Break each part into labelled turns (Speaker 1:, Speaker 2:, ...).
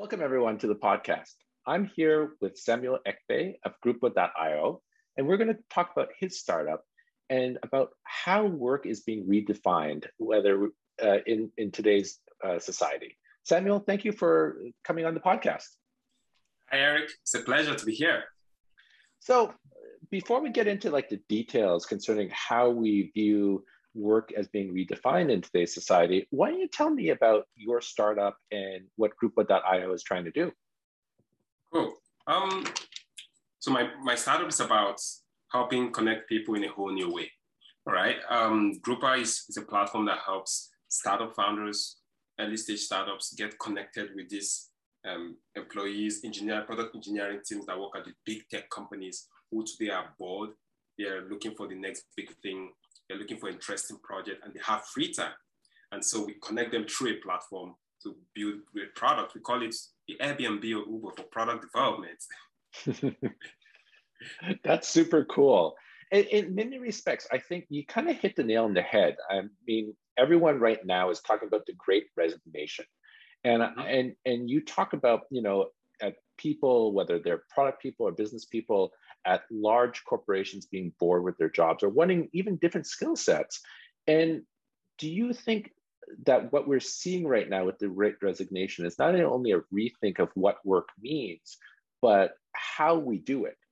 Speaker 1: Welcome, everyone, to the podcast. I'm here with Samuel Ekpe of Grupo.io, and we're going to talk about his startup and about how work is being redefined, whether in today's society. Samuel, thank you for coming on the podcast.
Speaker 2: Hi, Eric. It's a pleasure to be here.
Speaker 1: So before we get into the details concerning how we view work as being redefined in today's society, why don't you tell me about your startup and what Grupo.io is trying to do?
Speaker 2: Cool. So my startup is about helping connect people in a whole new way. All right. Grupo is a platform that helps startup founders, early stage startups get connected with these employees, product engineering teams that work at the big tech companies who today are bored. They are looking for the next big thing. They're looking for an interesting project and they have free time. And so we connect them through a platform to build great product. We call it the Airbnb or Uber for product development.
Speaker 1: That's super cool. In many respects, I think you kind of hit the nail on the head. I mean, everyone right now is talking about the Great Resignation. And you talk about, at people, whether they're product people or business people, at large corporations being bored with their jobs or wanting even different skill sets. And do you think that what we're seeing right now with the Great Resignation is not only a rethink of what work means, but how we do it?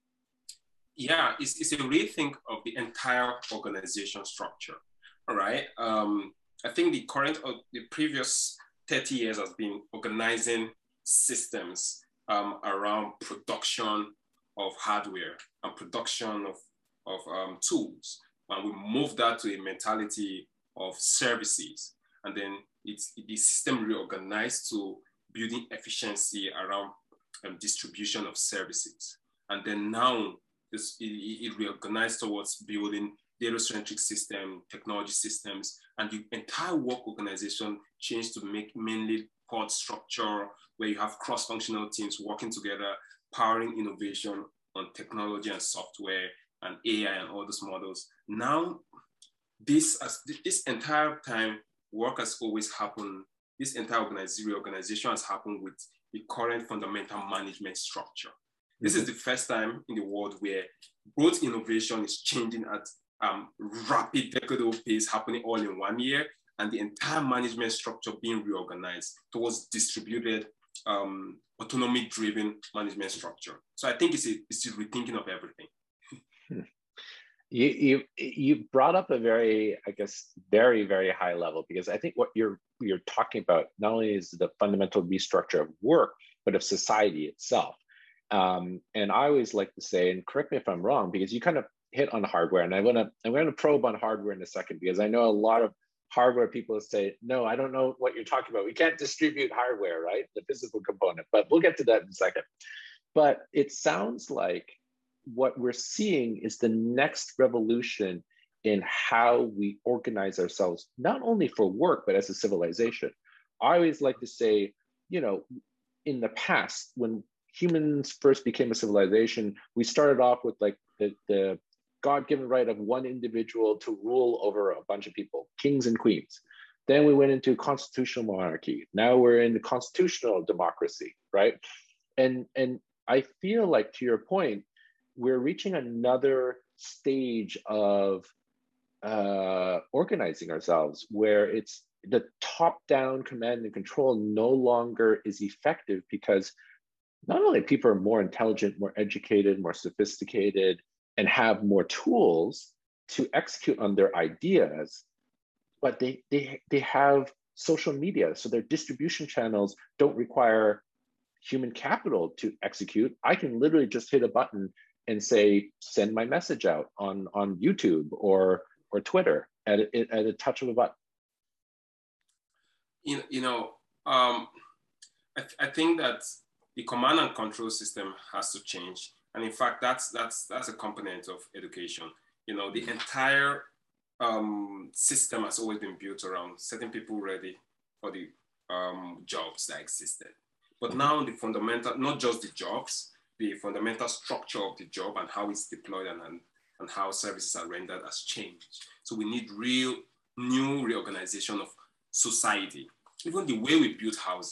Speaker 2: Yeah, it's a rethink of the entire organization structure. All right. I think the previous 30 years has been organizing systems around production of hardware and production of tools. And we moved that to a mentality of services. And then the system reorganized to building efficiency around distribution of services. And then now it reorganized towards building data-centric system, technology systems, and the entire work organization changed to make mainly pod structure where you have cross-functional teams working together, powering innovation on technology and software and AI and all those models. Now, this entire time, work has always happened. This entire reorganization has happened with the current fundamental management structure. This is the first time in the world where growth innovation is changing at rapid decadal pace happening all in 1 year, and the entire management structure being reorganized towards distributed, autonomy-driven management structure. So I think it's a rethinking of everything.
Speaker 1: You brought up a very, very, very high level, because I think what you're talking about not only is the fundamental restructure of work, but of society itself. And I always like to say, and correct me if I'm wrong, because you kind of hit on hardware, and I'm gonna probe on hardware in a second, because I know a lot of hardware people say, no, I don't know what you're talking about. We can't distribute hardware, right? The physical component, but we'll get to that in a second. But it sounds like what we're seeing is the next revolution in how we organize ourselves, not only for work, but as a civilization. I always like to say, in the past, when humans first became a civilization, we started off with the God-given right of one individual to rule over a bunch of people, kings and queens. Then we went into constitutional monarchy. Now we're in the constitutional democracy, right? And I feel like, to your point, we're reaching another stage of organizing ourselves where it's the top-down command and control no longer is effective, because not only people are more intelligent, more educated, more sophisticated, and have more tools to execute on their ideas, but they have social media. So their distribution channels don't require human capital to execute. I can literally just hit a button and say, send my message out on YouTube or Twitter at a touch of a button.
Speaker 2: I think that the command and control system has to change. And in fact, that's a component of education. The entire system has always been built around setting people ready for the jobs that existed. But now the fundamental, not just the jobs, the fundamental structure of the job and how it's deployed and how services are rendered has changed. So we need real new reorganization of society. Even the way we build houses,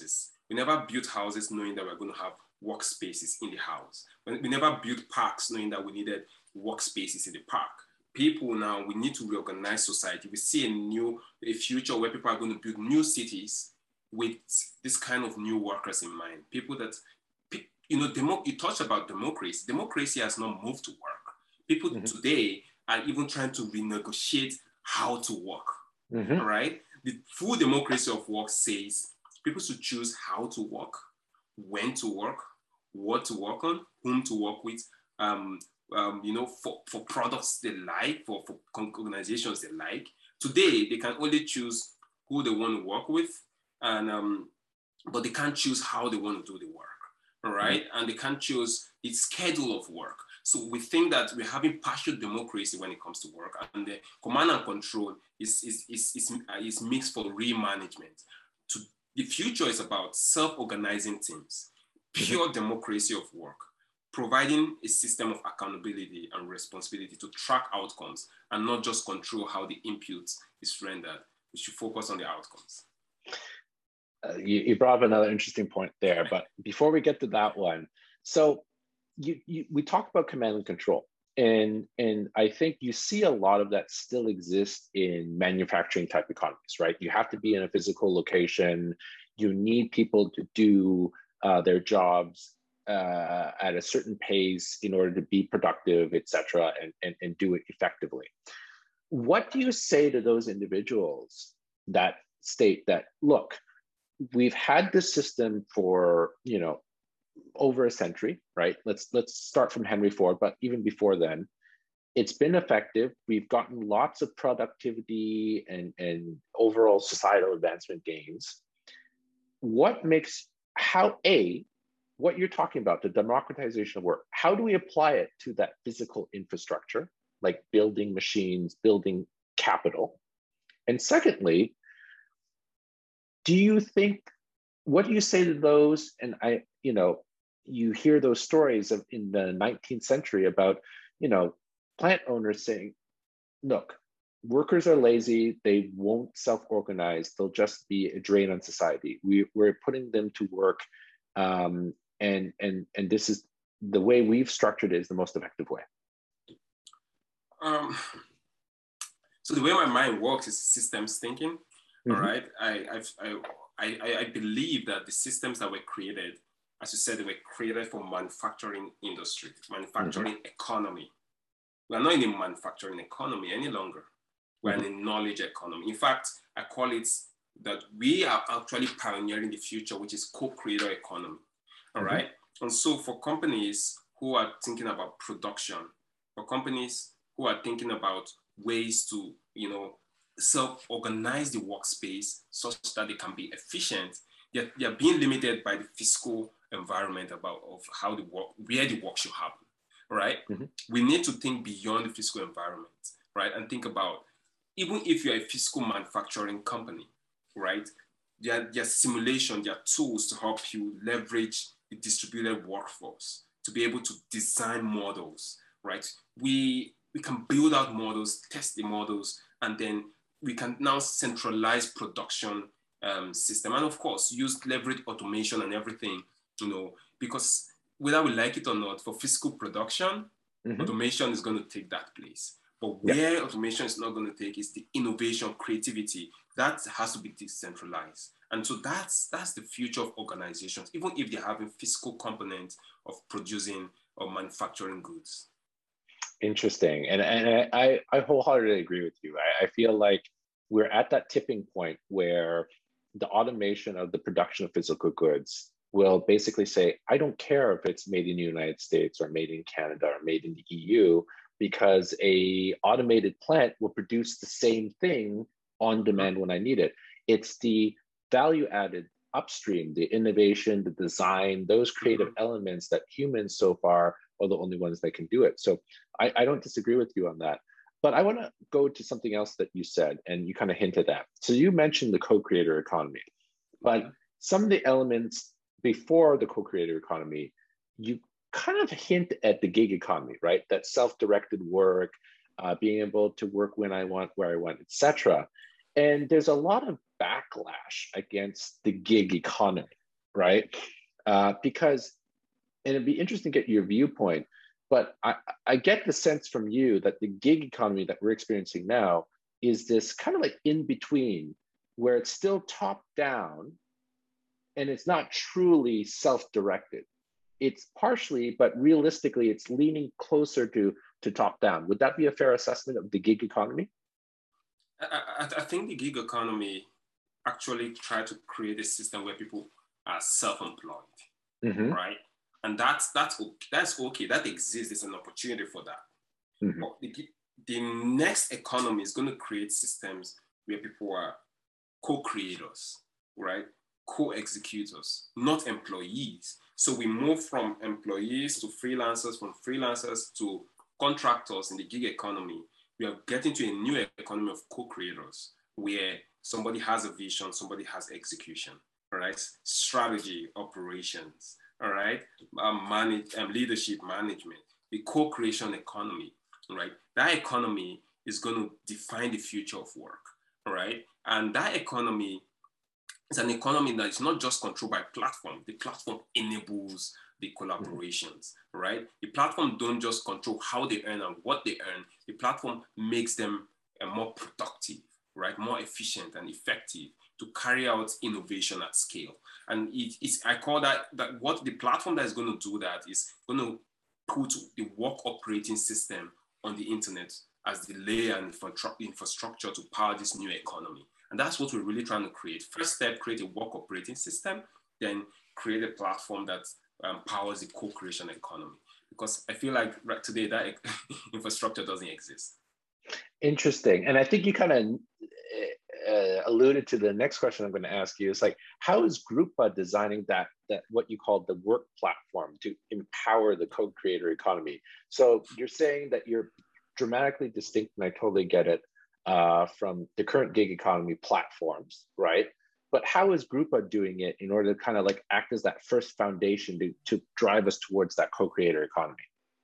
Speaker 2: We never built houses knowing that we're going to have workspaces in the house. We never built parks knowing that we needed workspaces in the park. People now, we need to reorganize society. We see a future where people are going to build new cities with this kind of new workers in mind. People that, you know, you touched about democracy. Democracy has not moved to work. People today are even trying to renegotiate how to work, all right? The full democracy of work says people should choose how to work, when to work, what to work on, whom to work with, you know, for products they like, for organizations they like. Today, they can only choose who they want to work with, and but they can't choose how they want to do the work, all right? And they can't choose the schedule of work. So we think that we're having partial democracy when it comes to work, and the command and control is mixed for real management. The future is about self-organizing teams, pure democracy of work, providing a system of accountability and responsibility to track outcomes and not just control how the input is rendered. We should focus on the outcomes.
Speaker 1: You brought up another interesting point there, but before we get to that one, so we talked about command and control, and I think you see a lot of that still exists in manufacturing type economies, right? You have to be in a physical location. You need people to do their jobs at a certain pace in order to be productive, et cetera, and do it effectively. What do you say to those individuals that state that, look, we've had this system for, you know, over a century, right? Let's start from Henry Ford, but even before then, it's been effective. We've gotten lots of productivity and overall societal advancement gains. What you're talking about, the democratization of work, how do we apply it to that physical infrastructure, like building machines, building capital? And secondly, what do you say to those? And you hear those stories in the 19th century about, you know, plant owners saying, look, workers are lazy, they won't self-organize, they'll just be a drain on society. We're putting them to work, and this is the way we've structured it is the most effective way.
Speaker 2: So the way my mind works is systems thinking. All right, I believe that the systems that were created, as you said, they were created for manufacturing industry, manufacturing economy. We're not in a manufacturing economy any longer. We're in a knowledge economy. In fact, I call it that we are actually pioneering the future, which is co-creator economy. All right. And so for companies who are thinking about production, for companies who are thinking about ways to, you know, self-organize the workspace such that they can be efficient, they're being limited by the physical environment of how the work, where the work should happen, right? We need to think beyond the physical environment, right? And think about, even if you're a physical manufacturing company, right? There are simulation, there are tools to help you leverage the distributed workforce to be able to design models, right? We can build out models, test the models, and then we can now centralize production system. And of course, leverage automation and everything, you know, because whether we like it or not, for physical production, automation is going to take that place. But where automation is not going to take is the innovation, creativity. That has to be decentralized. And so that's the future of organizations, even if they're having physical components of producing or manufacturing goods.
Speaker 1: Interesting. And I wholeheartedly agree with you. I feel like we're at that tipping point where the automation of the production of physical goods will basically say, I don't care if it's made in the United States or made in Canada or made in the EU, because a automated plant will produce the same thing on demand when I need it. It's the value added upstream, the innovation, the design, those creative elements that humans so far are the only ones that can do it. So I don't disagree with you on that. But I want to go to something else that you said, and you kind of hinted at. So you mentioned the co-creator economy, but some of the elements before the co-creator economy, you kind of hint at the gig economy, right? That self-directed work, being able to work when I want, where I want, etc. And there's a lot of backlash against the gig economy, right? Because, and it'd be interesting to get your viewpoint, but I get the sense from you that the gig economy that we're experiencing now is this kind of like in between, where it's still top down and it's not truly self-directed. It's partially, but realistically, it's leaning closer to top down. Would that be a fair assessment of the gig economy?
Speaker 2: I think the gig economy actually try to create a system where people are self-employed,
Speaker 1: Mm-hmm.
Speaker 2: right? And that's okay. That exists. It's an opportunity for that.
Speaker 1: Mm-hmm.
Speaker 2: But the next economy is going to create systems where people are co-creators, right? Co-executors, not employees. So we move from employees to freelancers, from freelancers to contractors in the gig economy. We are getting to a new economy of co-creators where somebody has a vision, somebody has execution, all right? Strategy, operations, all right? Leadership, management, the co-creation economy, right? That economy is going to define the future of work, all right? And that economy is an economy that is not just controlled by platform. The platform enables the collaborations, right? The platform don't just control how they earn and what they earn. The platform makes them more productive, right? More efficient and effective to carry out innovation at scale. And I call that what the platform that is going to do that is going to put the work operating system on the internet as the layer and infrastructure to power this new economy. And that's what we're really trying to create. First step, create a work operating system, then create a platform that powers the co-creation economy. Because I feel like right today that infrastructure doesn't exist.
Speaker 1: Interesting. And I think you kind of alluded to the next question I'm going to ask you. Is like, how is Grupa designing that what you call the work platform to empower the co-creator economy? So you're saying that you're dramatically distinct, and I totally get it, from the current gig economy platforms, right? But how is Grupa doing it in order to kind of like act as that first foundation to drive us towards that co-creator economy?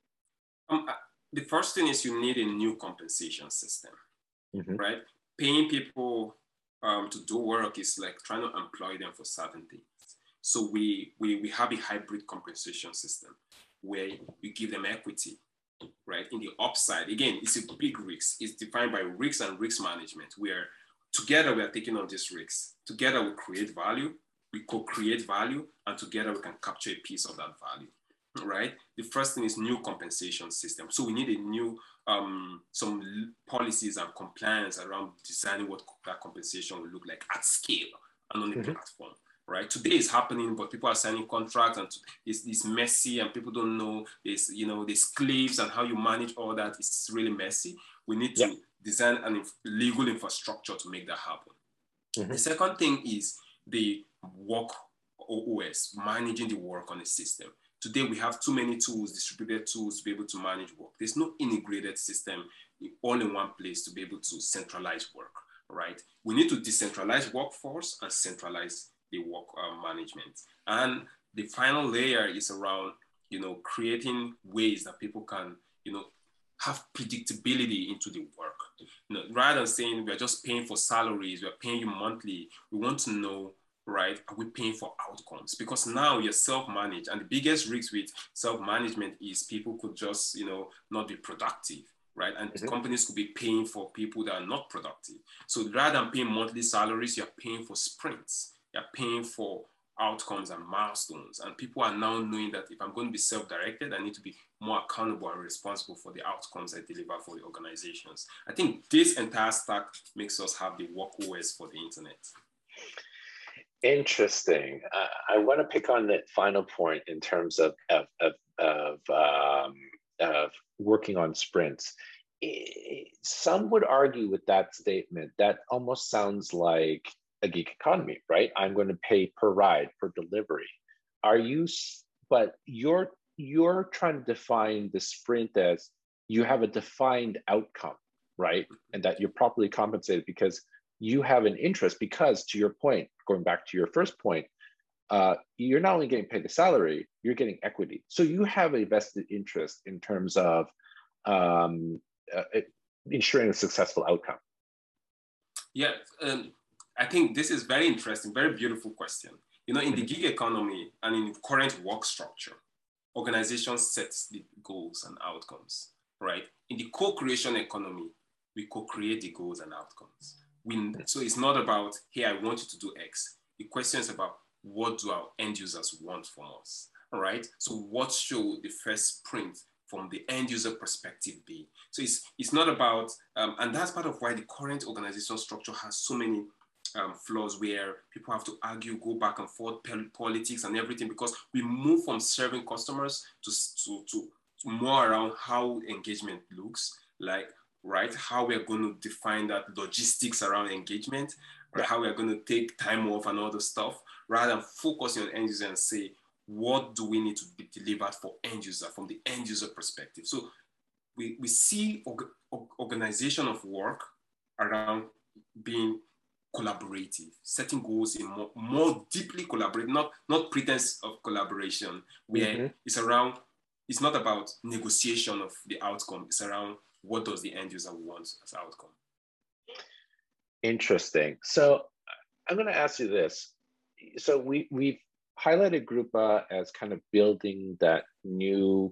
Speaker 2: The first thing is you need a new compensation system,
Speaker 1: mm-hmm.
Speaker 2: right? Paying people to do work is like trying to employ them for certain things. So we have a hybrid compensation system where you give them equity, right? In the upside, again, it's a big risk. It's defined by risks and risk management, where together we are taking on these risks. Together we create value, we co-create value, and together we can capture a piece of that value, right? The first thing is new compensation system. So we need a new, some policies and compliance around designing what that compensation will look like at scale and on the mm-hmm. platform. Right, today is happening, but people are signing contracts and it's messy, and people don't know there's cliffs and how you manage all that. It's really messy. We need to design a legal infrastructure to make that happen. Mm-hmm. The second thing is the work OS, managing the work on the system. Today we have too many tools, distributed tools to be able to manage work. There's no integrated system all in one place to be able to centralize work. Right, we need to decentralize workforce and centralize the work management. And the final layer is around, creating ways that people can, have predictability into the work. Rather than saying we're just paying for salaries, we're paying you monthly, we want to know, right, are we paying for outcomes? Because now you're self-managed, and the biggest risk with self-management is people could just, not be productive. Right, and mm-hmm. companies could be paying for people that are not productive. So rather than paying monthly salaries, you're paying for sprints. You're paying for outcomes and milestones. And people are now knowing that if I'm going to be self-directed, I need to be more accountable and responsible for the outcomes I deliver for the organizations. I think this entire stack makes us have the work OS for the internet.
Speaker 1: Interesting. I want to pick on that final point in terms of working on sprints. Some would argue with that statement that almost sounds like a gig economy, right? I'm going to pay per ride, per delivery. But you're trying to define the sprint as you have a defined outcome, right? And that you're properly compensated because you have an interest, because to your point, going back to your first point, you're not only getting paid the salary, you're getting equity. So you have a vested interest in terms of ensuring a successful outcome.
Speaker 2: Yeah, I think this is very interesting, very beautiful question. You know, in the gig economy and in the current work structure, organizations set the goals and outcomes, right? In the co-creation economy, we co-create the goals and outcomes. So it's not about, hey, I want you to do X. The question is about, what do our end users want from us, all right? So what should the first sprint from the end user perspective be? So it's not about, and that's part of why the current organizational structure has so many flaws where people have to argue, go back and forth, politics and everything, because we move from serving customers to more around how engagement looks like, right? How we're going to define that logistics around engagement, or how we're going to take time off and all the stuff, rather than focusing on end user and say, what do we need to be delivered for end user from the end user perspective? So we see organization of work around being collaborative, setting goals in more deeply collaborate, not pretense of collaboration, where it's around, it's not about negotiation of the outcome, it's around what does the end user want as outcome.
Speaker 1: Interesting. So I'm going to ask you this. So we've highlighted Grupa as kind of building that new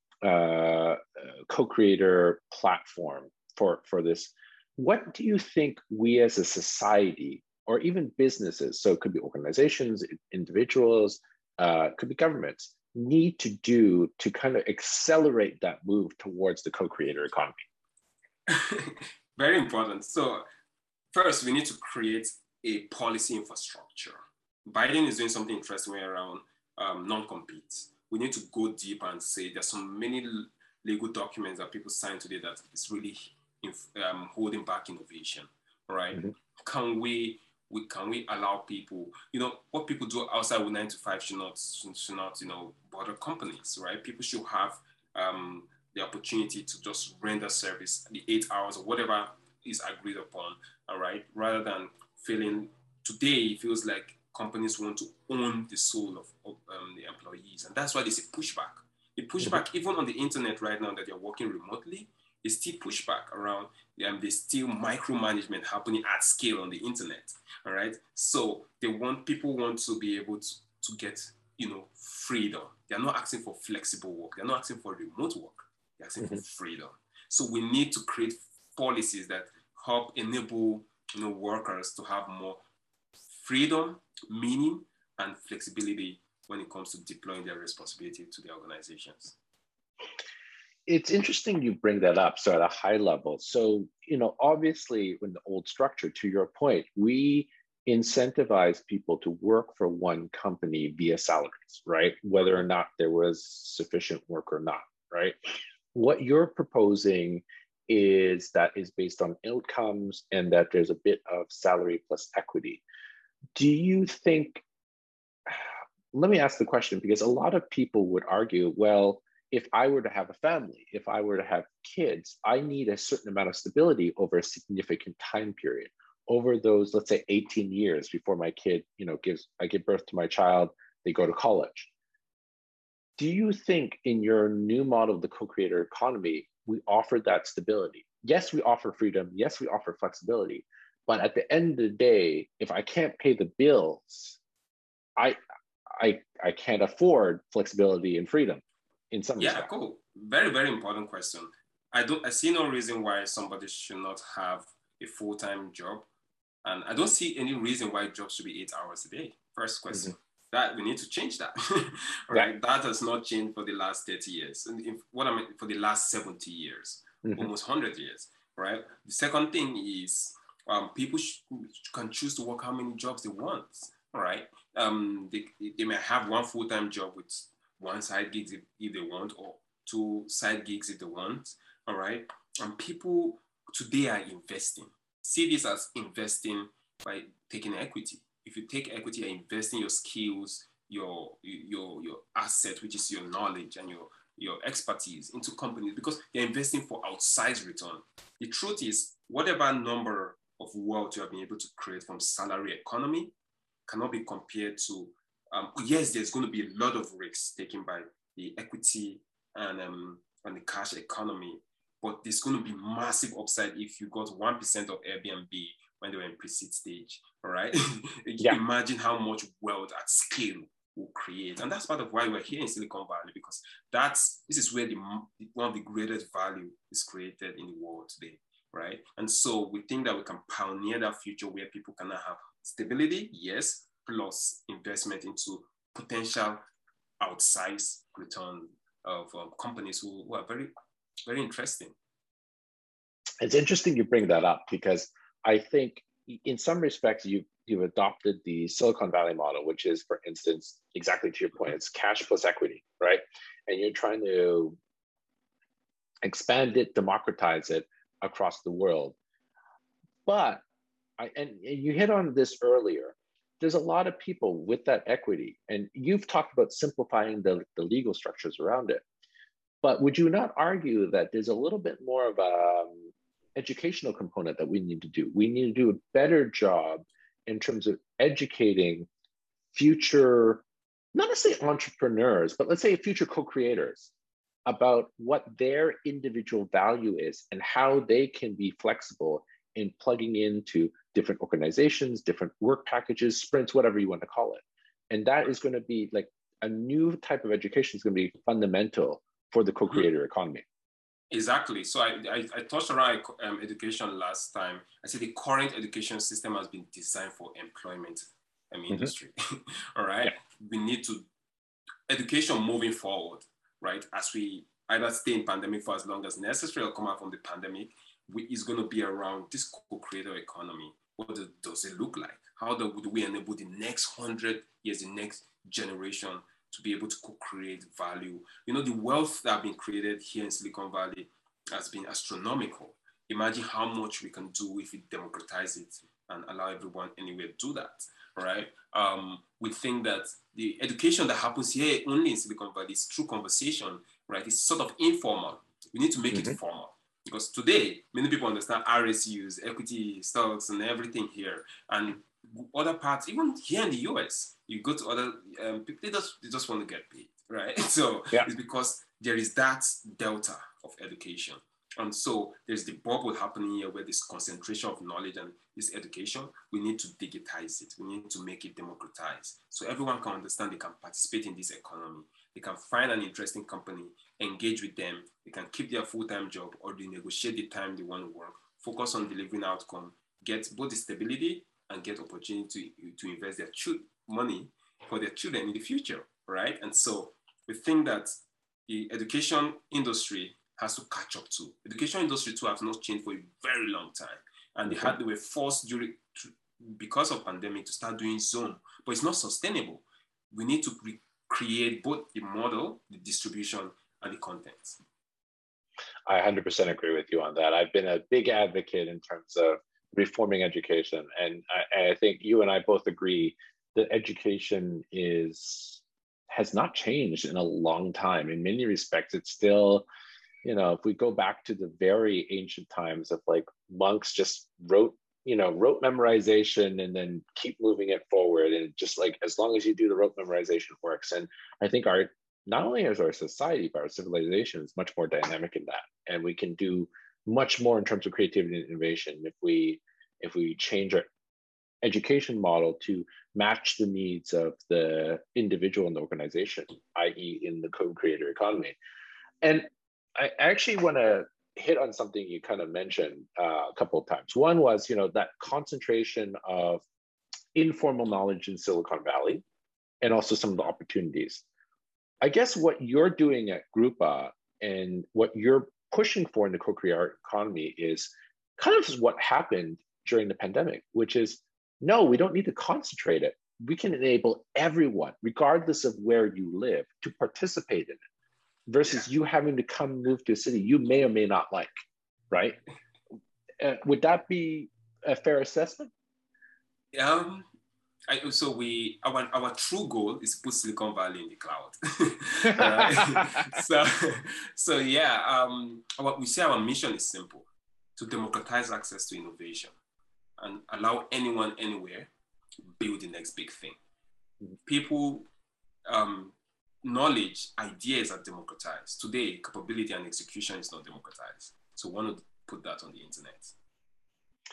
Speaker 1: co-creator platform for this. What do you think we as a society, or even businesses, so it could be organizations, individuals, could be governments, need to do to kind of accelerate that move towards the co-creator economy?
Speaker 2: Very important. So first, we need to create a policy infrastructure. Biden is doing something interesting around non-compete. We need to go deep and say there's so many legal documents that people sign today that is really holding back innovation, right? Can we allow people, you know, what people do outside with 9 to 5 should not, you know, bother companies, right? People should have the opportunity to just render service the 8 hours or whatever is agreed upon, all right? Rather than feeling, today it feels like companies want to own the soul of the employees. And that's why there's a pushback. The pushback, even on the internet right now that they're working remotely, is still pushback around, there's still micromanagement happening at scale on the internet, all right? So people want to be able to get, you know, freedom. They're not asking for flexible work. They're not asking for remote work. They're asking for freedom. So we need to create policies that help enable, you know, workers to have more freedom, meaning, and flexibility when it comes to deploying their responsibility to the organizations.
Speaker 1: It's interesting you bring that up. So at a high level, so, you know, obviously in the old structure, to your point, we incentivize people to work for one company via salaries, right? Whether or not there was sufficient work or not, right? What you're proposing is that is based on outcomes and that there's a bit of salary plus equity. Do you think, let me ask the question, because a lot of people would argue, well, if I were to have a family, if I were to have kids, I need a certain amount of stability over a significant time period. Over those, let's say 18 years before my kid, you know, I give birth to my child, they go to college. Do you think in your new model of the co-creator economy, we offer that stability? Yes, we offer freedom. Yes, we offer flexibility. But at the end of the day, if I can't pay the bills, I can't afford flexibility and freedom in some respect.
Speaker 2: Cool. Very, very important question. I see no reason why somebody should not have a full-time job. And I don't see any reason why jobs should be 8 hours a day. First question. That we need to change that. All right. That has not changed for the last 30 years. And for the last 70 years, almost 100 years, right? The second thing is people can choose to work how many jobs they want, all right? They may have one full-time job with one side gigs if they want, or 2 side gigs if they want, all right? And people today are investing. See this as investing by taking equity. If you take equity, you're investing your skills, your asset, which is your knowledge and your expertise into companies, because you're investing for outsized return. The truth is, whatever number of wealth you have been able to create from salary economy cannot be compared to, yes, there's going to be a lot of risks taken by the equity and the cash economy, but there's going to be massive upside if you got 1% of Airbnb when they were in pre-seed stage, all right?
Speaker 1: Yeah.
Speaker 2: Imagine how much wealth at scale will create. And that's part of why we're here in Silicon Valley, because this is where one of the greatest value is created in the world today, right? And so we think that we can pioneer that future where people can have stability, yes, plus investment into potential outsized return of companies who are very, very interesting.
Speaker 1: It's interesting you bring that up, because I think in some respects you've adopted the Silicon Valley model, which is, for instance, exactly to your point, it's cash plus equity, right? And you're trying to expand it, democratize it across the world. But and you hit on this earlier, there's a lot of people with that equity, and you've talked about simplifying the legal structures around it. But would you not argue that there's a little bit more of a educational component that we need to do? We need to do a better job in terms of educating future, not necessarily entrepreneurs, but let's say future co-creators, about what their individual value is and how they can be flexible in plugging into different organizations, different work packages, sprints, whatever you want to call it. And that is going to be like a new type of education is going to be fundamental for the co-creator economy.
Speaker 2: Exactly. So I touched around education last time. I said the current education system has been designed for employment industry. All right. Yeah. We need to education moving forward, right? As we either stay in pandemic for as long as necessary or come out from the pandemic, is going to be around this co-creator economy. What does it look like? How do we enable the next 100 years, the next generation to be able to co-create value? You know, the wealth that has been created here in Silicon Valley has been astronomical. Imagine how much we can do if we democratize it and allow everyone anywhere to do that, right? We think that the education that happens here only in Silicon Valley is through conversation, right? It's sort of informal. We need to make it formal. Because today, many people understand RSUs, equity, stocks, and everything here. And other parts, even here in the US, you go to other people, they just want to get paid, right? So it's because there is that delta of education. And so there's the bubble happening here where this concentration of knowledge and this education, we need to digitize it. We need to make it democratized. So everyone can understand they can participate in this economy. They can find an interesting company, engage with them. They can keep their full-time job, or they negotiate the time they want to work, focus on delivering outcome, get both the stability and get opportunity to invest their money for their children in the future, right? And so we think that the education industry has to catch up to. Education industry too has not changed for a very long time. And they were forced because of pandemic to start doing Zoom, but it's not sustainable. We need to create both the model, the distribution, and the content.
Speaker 1: I 100% agree with you on that. I've been a big advocate in terms of reforming education. And I think you and I both agree that education has not changed in a long time. In many respects, it's still, you know, if we go back to the very ancient times of like monks just wrote memorization and then keep moving it forward. And just like, as long as you do the rote memorization works. And I think not only is our society, but our civilization is much more dynamic in that. And we can do much more in terms of creativity and innovation if we change our education model to match the needs of the individual and the organization, i.e. in the co-creator economy. And I actually want to hit on something you kind of mentioned a couple of times. One was, you know, that concentration of informal knowledge in Silicon Valley, and also some of the opportunities. I guess what you're doing at Grupa and what you're pushing for in the co-creator economy is kind of what happened during the pandemic, which is, no, we don't need to concentrate it. We can enable everyone, regardless of where you live, to participate in it, versus you having to move to a city you may or may not like, right? Would that be a fair assessment?
Speaker 2: Our true goal is to put Silicon Valley in the cloud. Right? We say our mission is simple: to democratize access to innovation and allow anyone, anywhere, build the next big thing. People, knowledge, ideas are democratized. Today, capability and execution is not democratized. So we want to put that on the internet.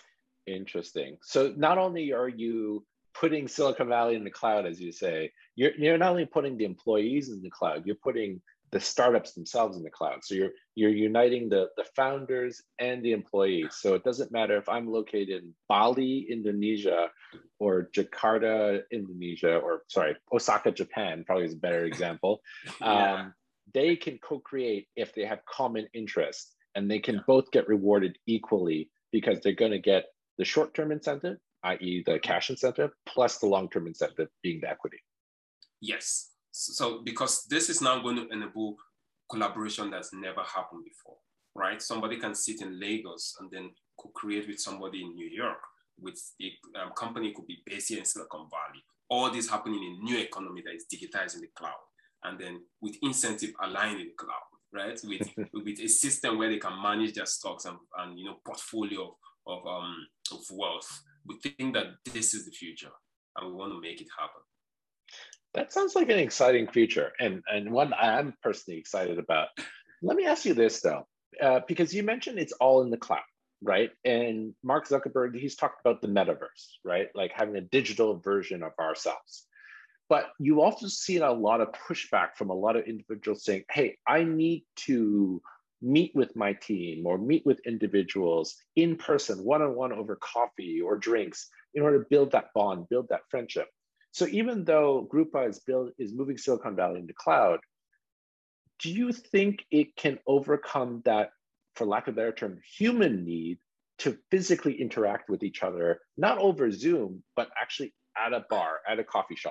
Speaker 1: Interesting. So not only are you putting Silicon Valley in the cloud, as you say, you're not only putting the employees in the cloud, you're putting the startups themselves in the cloud. So you're uniting the founders and the employees. So it doesn't matter if I'm located in Bali, Indonesia, or Jakarta, Indonesia, or sorry, Osaka, Japan, probably is a better example.
Speaker 2: Yeah.
Speaker 1: They can co-create if they have common interests, and they can both get rewarded equally because they're going to get the short-term incentive, i.e. the cash incentive, plus the long-term incentive being the equity.
Speaker 2: Yes. So because this is now going to enable collaboration that's never happened before, right? Somebody can sit in Lagos and then co-create with somebody in New York, with a company could be based here in Silicon Valley. All this happening in a new economy that is digitized in the cloud. And then with incentive aligned in the cloud, right? With a system where they can manage their stocks and portfolio of wealth. We think that this is the future and we want to make it happen.
Speaker 1: That sounds like an exciting future, and one I'm personally excited about. Let me ask you this though, because you mentioned it's all in the cloud, right? And Mark Zuckerberg, he's talked about the metaverse, right? Like having a digital version of ourselves. But you also see a lot of pushback from a lot of individuals saying, hey, I need to meet with my team or meet with individuals in person, one-on-one over coffee or drinks in order to build that bond, build that friendship. So even though Grupa is moving Silicon Valley into cloud, do you think it can overcome that, for lack of a better term, human need to physically interact with each other, not over Zoom, but actually at a bar, at a coffee shop?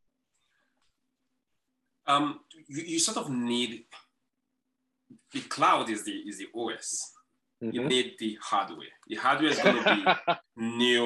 Speaker 2: You sort of need, the cloud is the OS. Mm-hmm. You need the hardware. The hardware is going to be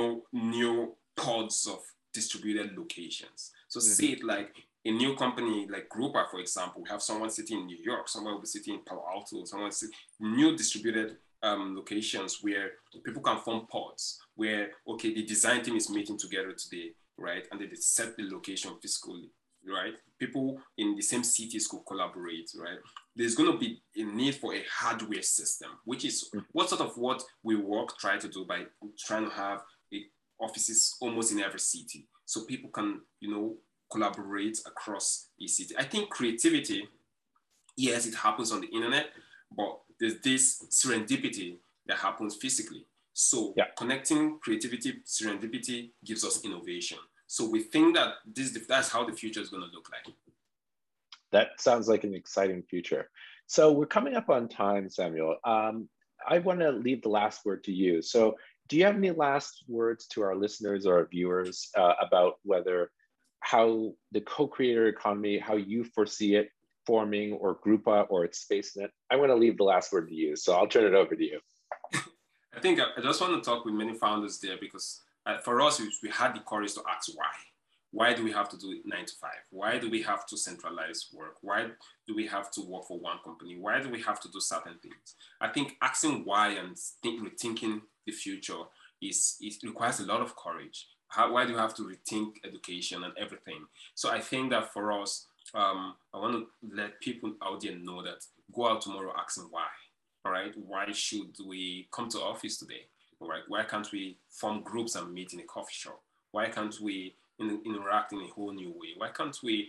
Speaker 2: new pods of distributed locations. So see it like a new company like Grupa, for example. We have someone sitting in New York, someone will be sitting in Palo Alto, someone sitting new distributed locations where people can form pods where, okay, the design team is meeting together today, right? And they set the location physically, right? People in the same cities could collaborate, right? There's going to be a need for a hardware system, which is what we try to do by trying to have offices almost in every city, so people can, collaborate across a city. I think creativity, yes, it happens on the internet, but there's this serendipity that happens physically. So connecting creativity, serendipity gives us innovation. So we think that that's how the future is going to look like.
Speaker 1: That sounds like an exciting future. So we're coming up on time, Samuel. I want to leave the last word to you. So do you have any last words to our listeners or our viewers about how the co-creator economy, how you foresee it forming, or Grupa or its SpaceNet? I want to leave the last word to you. So I'll turn it over to you.
Speaker 2: I think I just want to talk with many founders there because for us, we had the courage to ask why. Why do we have to do it 9 to 5? Why do we have to centralize work? Why do we have to work for one company? Why do we have to do certain things? I think asking why and rethinking the future it requires a lot of courage. Why do you have to rethink education and everything? So I think that for us, I want to let people out there know that go out tomorrow asking why. All right, why should we come to office today? All right, why can't we form groups and meet in a coffee shop? Why can't we interact in a whole new way? Why can't we,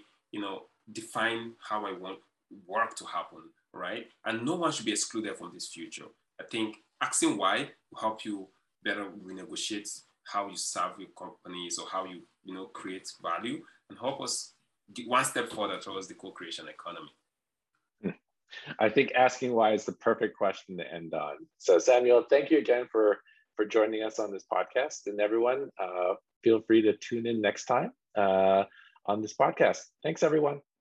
Speaker 2: define how I want work to happen, right? And no one should be excluded from this future. I think asking why will help you better renegotiate how you serve your companies or how you, create value, and help us get one step further towards the co-creation economy.
Speaker 1: I think asking why is the perfect question to end on. So Samuel, thank you again for joining us on this podcast, and everyone, feel free to tune in next time on this podcast. Thanks, everyone.